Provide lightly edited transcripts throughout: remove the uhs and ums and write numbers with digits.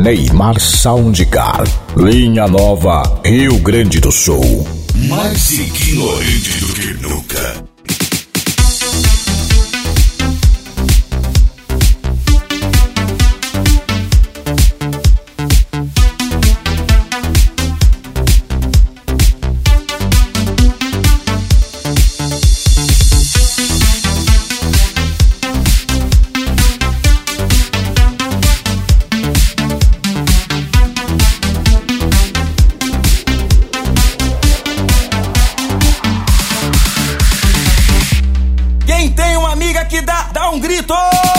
Neymar Soundcar, linha nova, Rio Grande do Sul. Mais ignorante do que nunca. Quem tem uma amiga que dá um grito!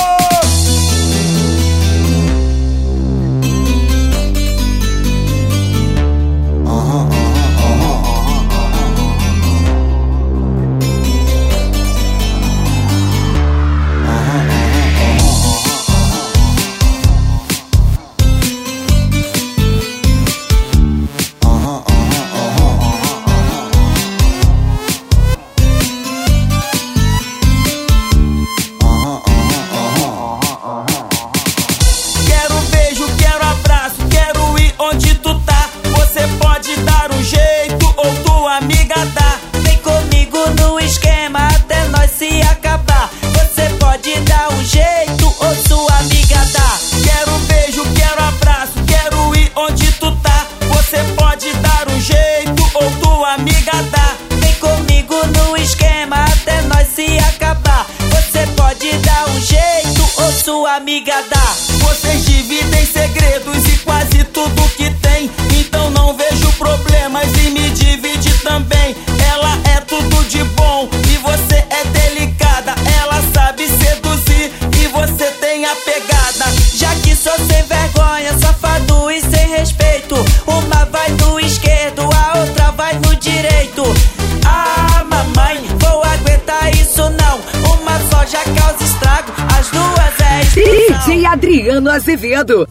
Vem comigo no esquema até nós se acabar. Você pode dar um jeito ou sua amiga dá. Quero beijo, quero abraço, quero ir onde tu tá. Você pode dar um jeito ou tua amiga dá. Vem comigo no esquema até nós se acabar. Você pode dar um jeito ou sua amiga dá. Vocês dividem segredos e quase tudo que tem. Então não vejo problemas em me dividir também. Ela é tudo de bom e você é delicada. Ela sabe seduzir e você tem a pegada. Já que sou sem vergonha, safado e sem respeito. Uma vai no esquerdo, a outra vai no direito. Ah, mamãe, vou aguentar isso não. Uma só já causa estrago, as duas é expulsão. DJ Adriano Azevedo.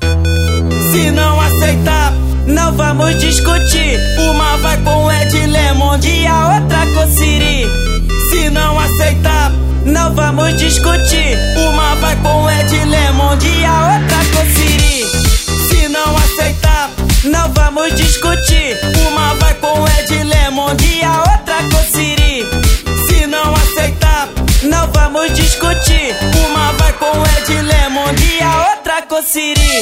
Se não aceitar, não vamos discutir. Uma vai com Ed Lemond e a outra com Siri. Se não aceitar, não vamos discutir. Uma vai com Ed Lemond e a outra com Siri. Se não aceitar, não vamos discutir. Uma vai com Ed Lemond e a outra com Siri. Se não aceitar, não vamos discutir. Uma vai com Ed Lemond e a outra com Siri.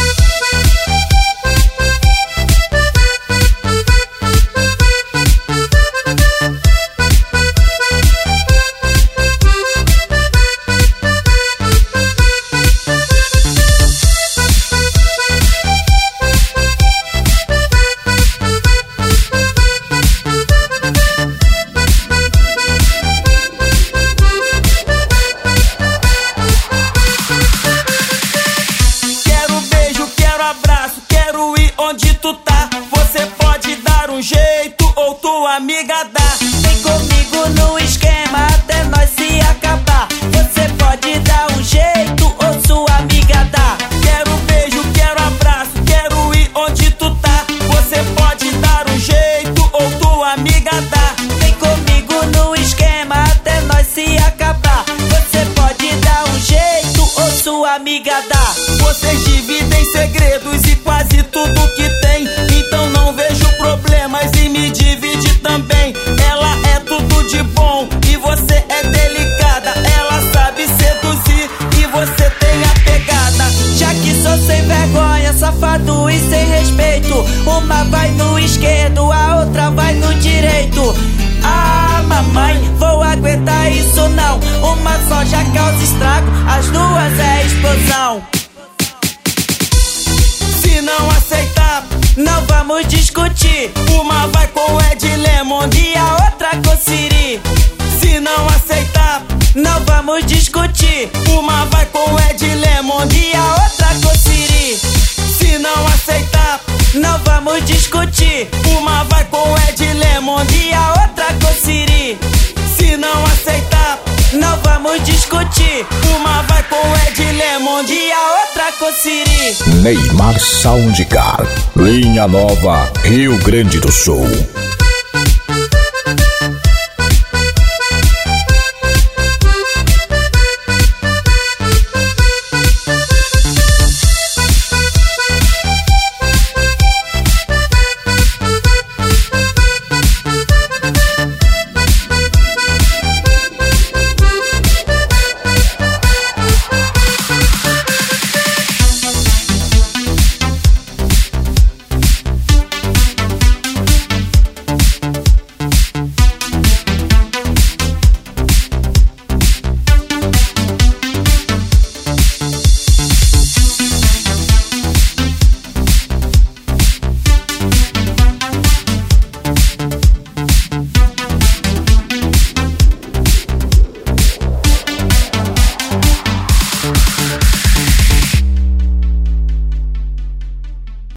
Onde tu tá, você pode dar um jeito ou tua amiga dá. Vem comigo no esquema até nós se acabar. Você pode dar um jeito ou sua amiga dá. Quero beijo, quero abraço, quero ir onde tu tá. Você pode dar um jeito ou tua amiga dá. Vem comigo no esquema até nós se acabar. Você pode dar um jeito ou sua amiga dá. Vocês dividem segredos e quase tudo que tem. Então não vejo problemas em me dividir também. Ela é tudo de bom e você é delicada. Ela sabe seduzir e você tem a pegada. Já que sou sem vergonha, safado e sem respeito. Uma vai no esquerdo, a outra vai no direito. Ah, mamãe, vou aguentar isso não. Uma só já causa estrago, as duas é explosão. Se não aceitar, não vamos discutir. Uma vai com Ed Lemond e a outra com Siri. Se não aceitar, não vamos discutir. Uma vai com Ed Lemond e a outra com Siri. Se não aceitar, não vamos discutir. Uma vai com Ed Lemond e a outra com Siri. Se não aceitar, não vamos discutir. Uma vai com Ed Lemond e a outra com Siri. Neymar Soundcar, linha nova, Rio Grande do Sul.